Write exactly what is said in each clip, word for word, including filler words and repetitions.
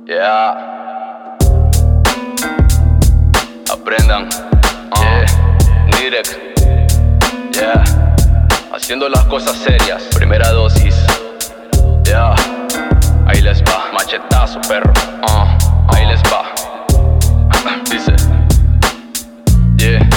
Yeah. Aprendan. Uh. Yeah. Nirek. Yeah. Haciendo las cosas serias. Primera dosis. Yeah. Ahí les va. Machetazo, perro. Uh. Ahí les va. Dice. Yeah.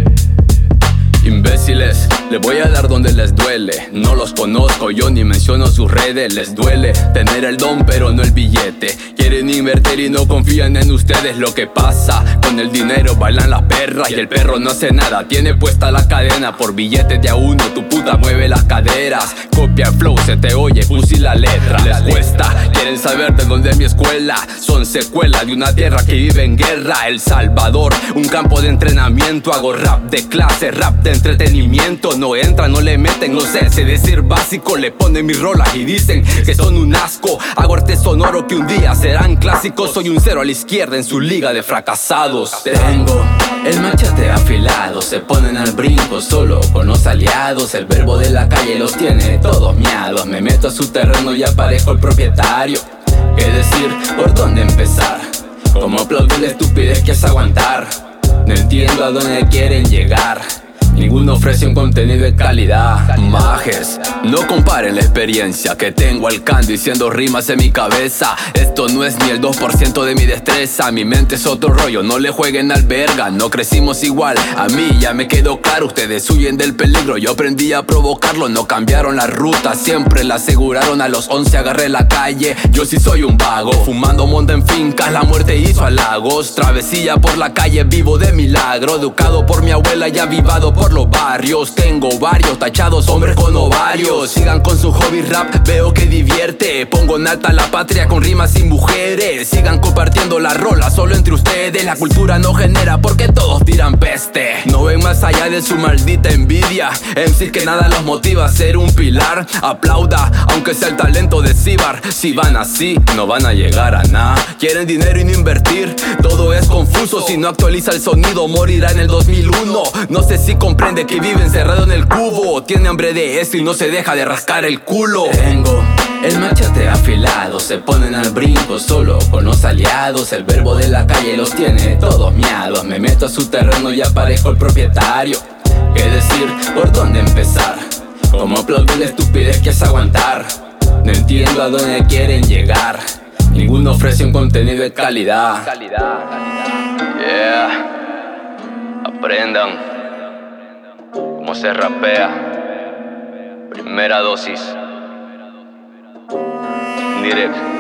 Imbéciles, les voy a dar donde les duele. No los conozco, yo ni menciono sus redes. Les duele tener el don pero no el billete. Quieren invertir y no confían en ustedes. Lo que pasa, con el dinero bailan las perras y el perro no hace nada, tiene puesta la cadena. Por billetes de a uno, tu puta mueve las caderas. Copia el flow, se te oye, puse la letra. Les cuesta, quieren saber de dónde es mi escuela. Son secuela de una tierra que vive en guerra. El Salvador, un campo de entrenamiento. Hago rap de clase, rap de entretenimiento. No entran, no le meten, no sé, sé decir básico. Le ponen mis rolas y dicen que son un asco. Hago arte sonoro que un día serán clásicos. Soy un cero a la izquierda en su liga de fracasados. Tengo el machete afilado, se ponen al brinco solo con los aliados. El verbo de la calle los tiene todos miados. Me meto a su terreno y aparezco el propietario. ¿Qué decir? ¿Por dónde empezar? ¿Cómo aplaudir la estupidez que es aguantar? No entiendo a dónde quieren llegar. Ninguno ofrece un contenido de calidad. Majes, no comparen la experiencia que tengo al can diciendo rimas en mi cabeza. Esto no es ni el dos por ciento de mi destreza. Mi mente es otro rollo, no le jueguen al verga. No crecimos igual, a mí ya me quedó claro. Ustedes huyen del peligro, yo aprendí a provocarlo. No cambiaron la ruta, siempre la aseguraron. A los once agarré la calle, yo sí soy un vago. Fumando monta en fincas, la muerte hizo halagos. Travesía por la calle, vivo de milagro. Educado por mi abuela y avivado por los barrios. Tengo varios tachados, hombres con ovarios. Sigan con su hobby rap, veo que divierte. Pongo en alta la patria con rimas sin mujeres. Sigan compartiendo la rola solo entre ustedes. La cultura no genera porque todos tiran peste. No ven más allá de su maldita envidia. M Cs que nada los motiva a ser un pilar. Aplauda, aunque sea el talento de Cibar. Si van así, no van a llegar a nada. Quieren dinero y no invertir, todo es confuso. Si no actualiza el sonido, morirá en el dos mil uno. No sé si comprende que vive encerrado en el cubo. Tiene hambre de esto y no se deja de rascar el culo. Tengo el machete afilado, se ponen al brinco solo con los aliados. El verbo de la calle los tiene todos miados. Me meto a su terreno y aparezco el propietario. ¿Qué decir? ¿Por dónde empezar? ¿Cómo aplaudir la estupidez que es aguantar? No entiendo a dónde quieren llegar. Ninguno ofrece un contenido de calidad. Calidad, calidad. Yeah. Aprendan cómo se rapea. Primera dosis. Nirek.